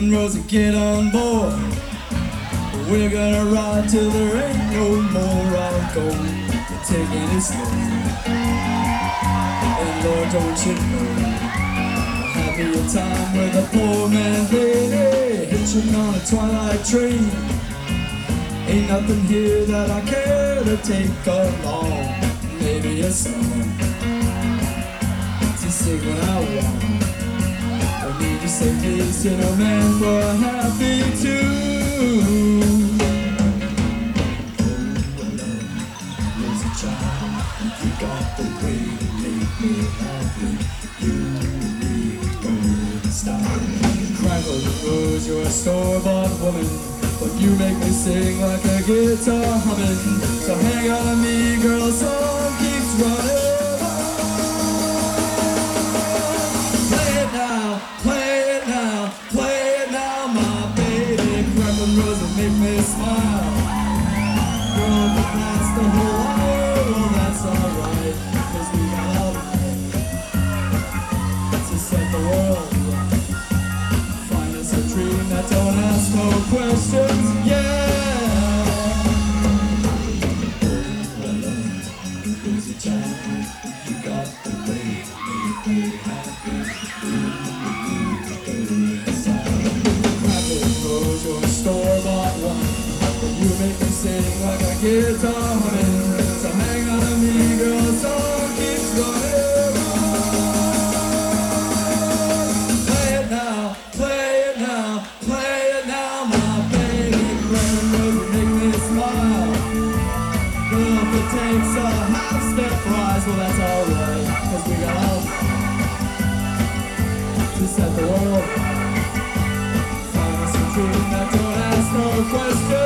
and Rosie, get on board. We're gonna ride till there ain't no more. I'll go, we're taking it slow. And Lord, don't you know, I'll have me a time with a poor man lady, hitching on a twilight train. Ain't nothing here that I care to take along. Maybe a song to sing when I want. I need to say please to no man for a happy tune. Oh, love, there's a child, you got the way to make me happy. You really golden style. Crackle the rose, you're a store-bought woman, but you make me sing like a guitar humming. So hang on to me, girl, song keeps running. Play it now, play it now, play it now, my baby. Crackle rose and make me smile. Girl, but that's the whole hour, well that's alright, 'cause we got love to set the world right. Find us a dream that don't ask no questions, yeah. You got the way to make me happy. Crackle rose, you're a store-bought one, but you make me sing like a guitar humming. So hang on to me, girl, the song keeps going. Play it now, play it now, play it now, my baby. Crackle rose, make me smile. Girl, if it takes a half-step rise, well that's alright, 'cause we got love to set the world. Find us a dream that don't ask no questions.